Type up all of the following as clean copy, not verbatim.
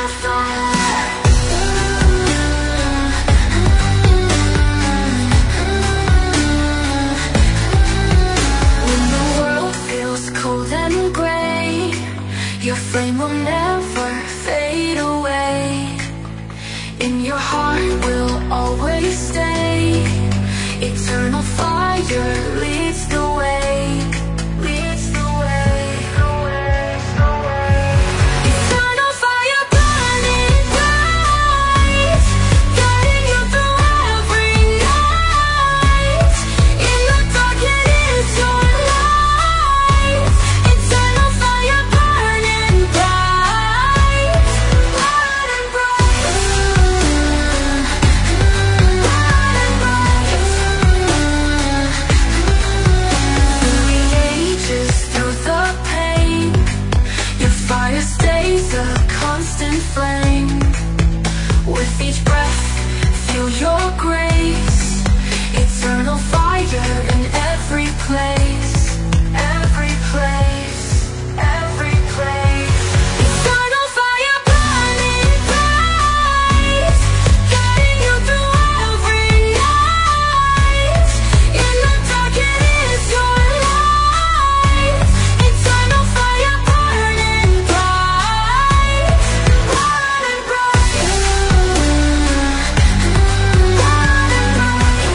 Your flame will never fade away. In your heart will always stay. Eternal fire leads the way. Leads the way. Eternal fire burning bright, guiding you through every night. In the dark it is your light. Eternal fire burning bright, bright and bright, bright and bright. Through the ages, through the pain, your fire stays a constant flame. With each breath, feel your grace. Eternal fire in every place. Every place, every place. Eternal fire burning bright, guiding you through every night. In the dark it is your light. Eternal fire burning bright, bright and bright, bright and bright.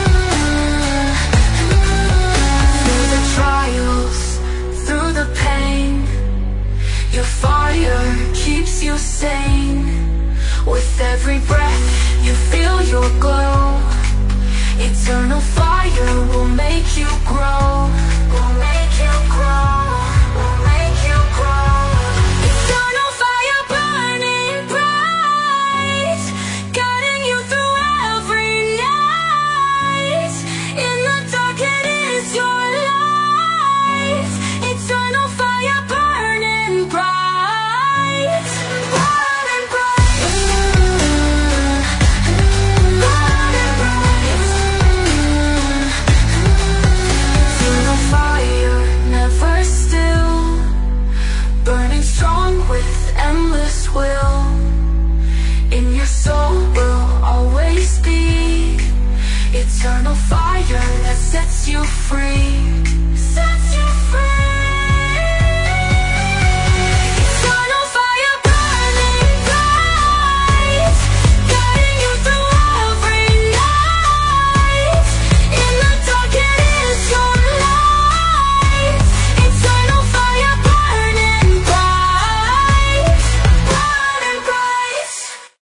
Through the trials, through the pain, your fire keeps you sane. With every breath, you feel your glow. Eternal fire will make you grow. Will make you grow. Will make you grow. Eternal fire burning bright, guiding you through every night. In the dark it is your light. Eternal fire burning bright, bright and bright, bright and bright. Eternal fire never still, burning strong with endless will. In your soul will always be eternal fire that sets you free.